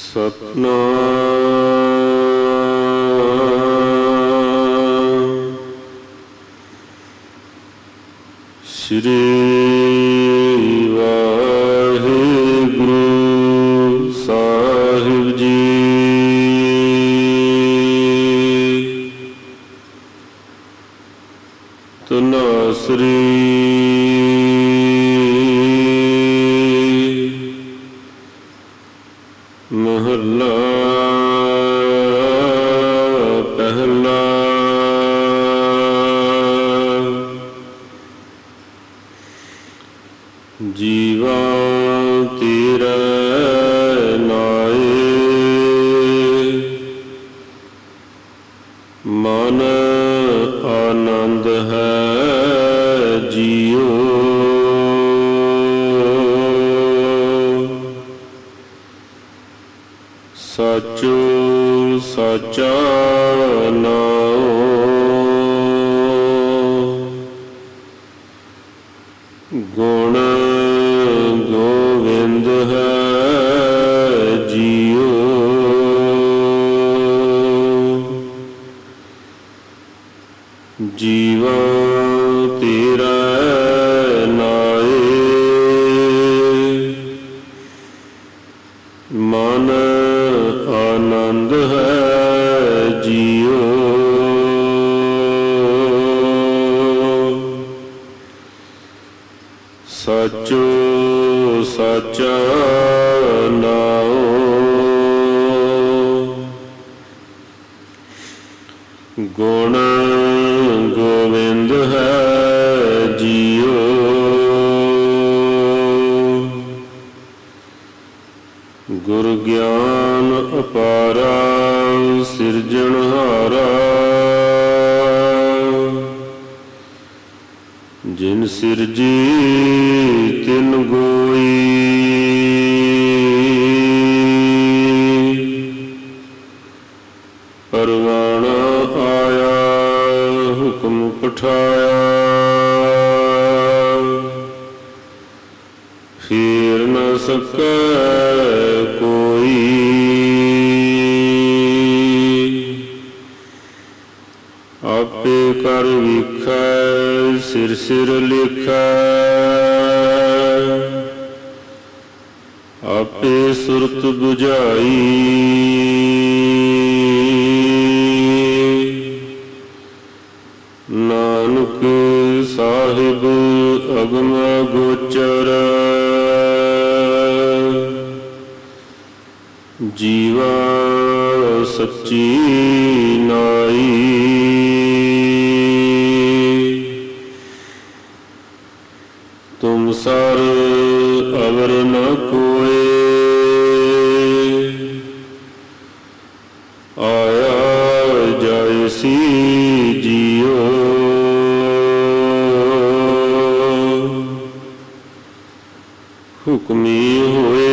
ਸਤਿਨਾਮ ਸ੍ਰੀ ਵਾਹਿਗੁਰੂ ਸਾਹਿਬ ਜੀ। ਧੰਨਾਸਰੀ ਮਹੱਲਾ ਪਹਿਲਾ। ਜੀਵਾ ਤੇਰੇ ਨਾਏ ਮਨ ਆਨੰਦ ਹੈ ਜੀਓ। ਸਾਚੋ ਸਾਚਾ ਨਾਮ ਗੁਣ ਗੋਵਿੰਦ ਹੈ ਜੀਓ। ਜੀਵਾ ਤੇਰਾ ਨਾਏ ਮਨ ਆਨੰਦ ਹੈ ਜੀਓ। ਸਾਚੋ ਸਾਚਾ ਨਾਮ ਗੁਣ ਗੋਵਿੰਦ ਹੈ ਜੀਓ। ਗੁਰ ਗਿਆਨ ਅਪਾਰਾ ਸਿਰਜਣਹਾਰਾ ਜਿਨ ਸਿਰਜੀ ਤਿਨ ਗੋਈ। ਪਰਵਾਣਾ ਆਇਆ ਹੁਕਮ ਪਠਾਇਆ ਫੇਰ ਨ ਸਕੈ ਕੋਈ। ਆਪੇ ਕਰ ਵੇਖੈ ਸਿਰ ਸਿਰ ਲਿਖੈ ਆਪੇ ਸੁਰਤ ਬੁਝਾਈ। ਨਾਨਕ ਸਾਹਿਬ ਅਗਮ ਗੋਚਰ ਜੀਵਾ ਸੱਚੀ ਨਾਈ। ਤੁਮ ਸਰ ਅਵਰ ਨ ਕੋਏ ਆਇਆ ਜਾਇਸੀ ਜੀਓ। ਹੁਕਮੀ ਹੋਏ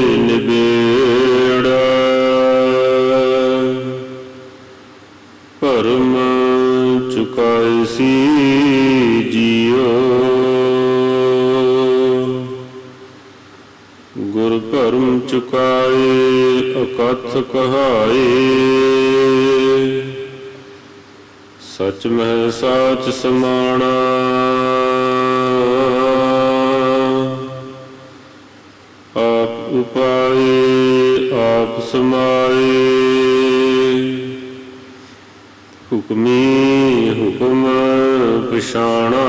ਨਿਬੇੜਾ ਭਰਮ ਚੁਕਾਇਸੀ ਜੀਓ। ਗੁਰ ਭਰਮ ਚੁਕਾਏ ਅਕਥ ਕਹਾਏ ਸਚ ਮਹਿ ਸਾਚ ਸਮਾਣਾ। ਆਪ ਉਪਾਏ ਆਪ ਸਮਾਏ ਹੁਕਮੀ ਹੁਕਮ ਪਛਾਣਾ।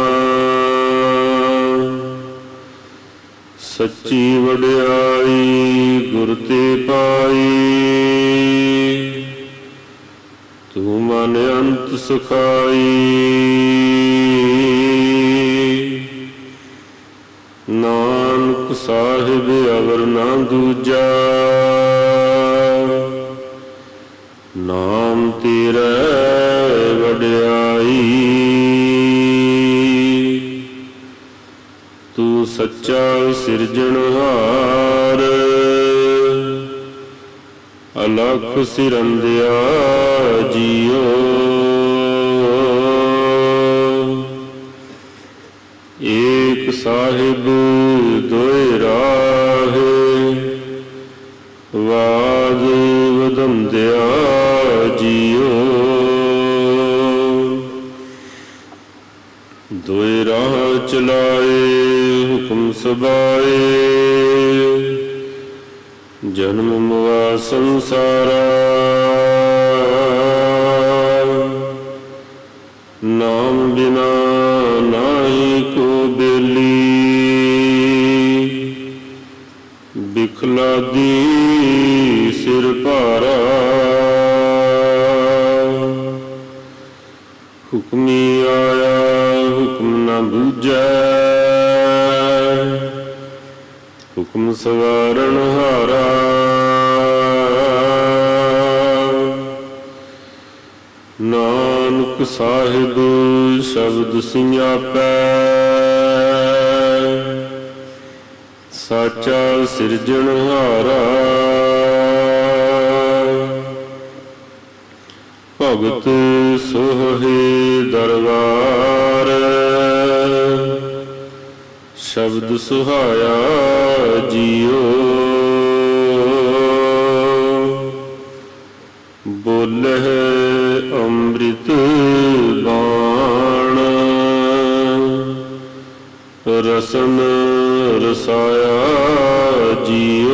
ਸੱਚੀ ਵਡਿਆਈ ਗੁਰ ਤੇ ਪਾਈ ਤੂੰ ਮਨ ਅੰਤ ਸੁਖਾਈ। ਨਾਨਕ ਸਾਹਿਬ ਅਵਰ ਨਾ ਦੂਜਾ ਨਾਮ ਤੇਰੇ ਵਡਿਆਈ। ਤੂੰ ਸੱਚਾ ਸਿਰਜਣਹਾਰ ਅਲਖ ਸਿਰੰਦਿਆ ਜੀਓ। ਏਕ ਸਾਹਿਬ ਦੋਇ ਰਾਹੇ ਵਾਦ ਵਧੰਦਿਆ ਜੀਓ। ਦੁਇ ਰਾਹ ਚਲਾਏ ਹੁਕਮ ਸਬਾਏ, ਜਨਮ ਮੁਆ ਸੰਸਾਰਾ। ਨਾਮ ਬਿਨਾ ਨਾਹੀ ਕੋ ਬੇਲੀ, ਬਿਖਲਾਦੀ ਸਿਰ ਭਾਰਾ। ਹੁਕਮੀ ਆਇਆ ਹੁਕਮ ਨ ਬੂਝੈ, ਹੁਕਮ ਸਵਾਰਨ ਹਾਰਾ। ਨਾਨਕ ਸਾਹਿਬ ਸ਼ਬਦ ਸਿਆਪੈ, ਸਾਚਾ ਸਿਰਜਣਹਾਰਾ। ਭਗਤ ਸੋਹੇ ਦਰਬਾਰ, ਸ਼ਬਦ ਸੁਹਾਇਆ ਜੀਓ। ਬੋਲਹਿ ਅੰਮ੍ਰਿਤ ਬਾਣ, ਰਸਨ ਰਸਾਇਆ ਜੀਓ।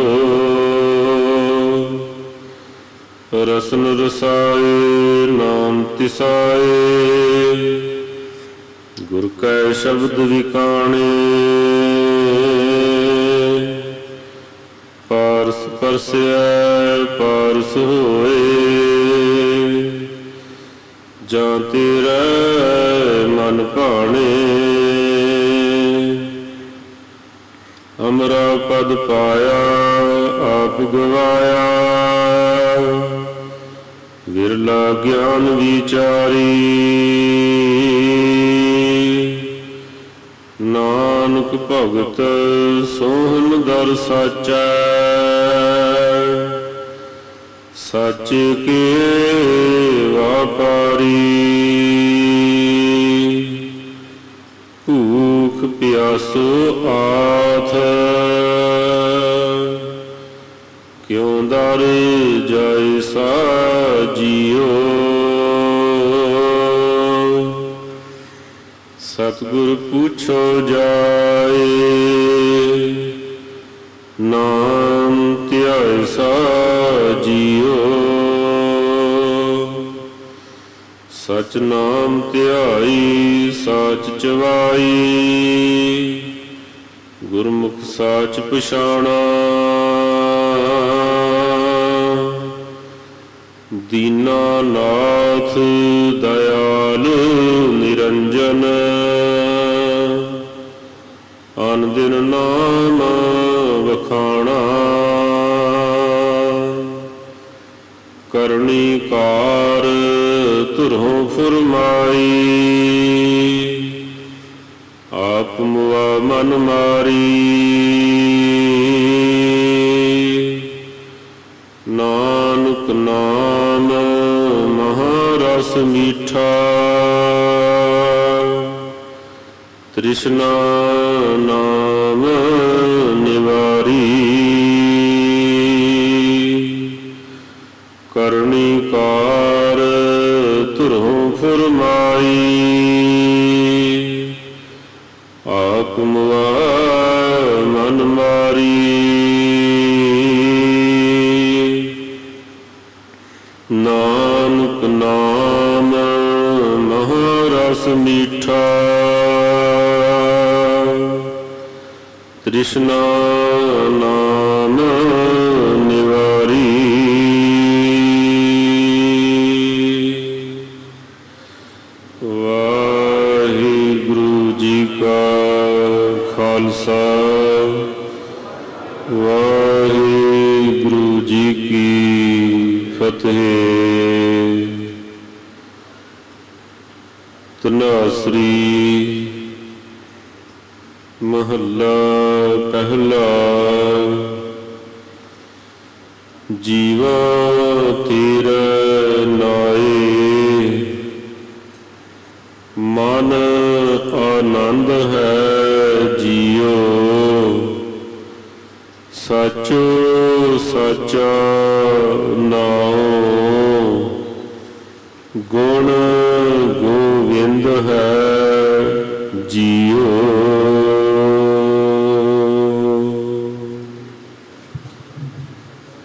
ਰਸਨ ਰਸਾਏ ਨਾਮ ਤਿਸਾਏ, ਗੁਰ ਕੈ ਸ਼ਬਦ ਵਿਕਾਣੇ। ਪਾਰਸ ਪਰਸੈ ਪਾਰਸ ਹੋਏ, ਜਾਂ ਤੇਰਾ ਮਨ ਭਾਣੇ। ਅਮਰਾ ਪਦ ਪਾਇਆ ਆਪ ਗਵਾਇਆ, ਵਿਰਲਾ ਗਿਆਨ ਵਿਚਾਰੀ। ਨਾਨਕ ਭਗਤ ਸੋਹਨ ਦਰ ਸਾਚੈ, ਸੱਚ ਕੇ ਵਾਪਾਰੀ। ਭੂਖ ਪਿਆਸੋ ਆਥ, ਕਿਉ ਦਰ ਜੈਸਾ ਜੀਓ। ਸਤਿਗੁਰ ਪੁੱਛੋ ਜਾਏ, ਨਾਮ ਧਿਆਇਸਾ ਜੀਓ। ਸਚ ਨਾਮ ਧਿਆਈ ਸਾਚ ਚਵਾਈ, ਗੁਰਮੁਖ ਸਾਚ ਪਛਾਣਾ। ਦੀਨਾ ਨਾਥ ਦਇਆਲ ਨਿਰੰਜਨ, ਅਨ ਦਿਨ ਨਾਮ ਵਖਾਣਾ। ਕਰਨੀ ਕਾਰ ਧੁਰੋਂ ਫੁਰਮਾਈ, ਆਪ ਮੁਆ ਮਨ ਮਾਰੀ। ਨਾਨਕ ਨਾਮ ਮਹਾਰਸ ਮੀਠਾ, ਤ੍ਰਿਸ਼ਨਾ ਨਾਮ ਨਿਵਾਰੀ। ਕਰਨੀ ਕਾਰ ਧੁਰੋਂ ਫੁਰਮਾਈ, ਆਪ ਮੁਆ ਮਨ ਮਾਰੀ। ਨਾਨਕ ਨਾਮ ਮਹਾਰਸ ਮੀਠਾ, ਤ੍ਰਿਸ਼ਨਾ ਨਾਮ ਨਿਵਾਰੀ। ਵਾਹਿਗੁਰੂ ਜੀ ਕਾ ਖਾਲਸਾ, ਵਾਹਿਗੁਰੂ ਜੀ ਕੀ ਫਤਿਹ। ਧਨਾਸਰੀ ਮਹੱਲਾ ਪਹਿਲਾ। ਜੀਵਾ ਤੇਰੇ ਨਾਏ, ਮਨ ਆਨੰਦ ਹੈ ਜੀਓ। ਸਚੋ ਸਚ ਵਾਚਾ ਨਾਉ ਗੁਣ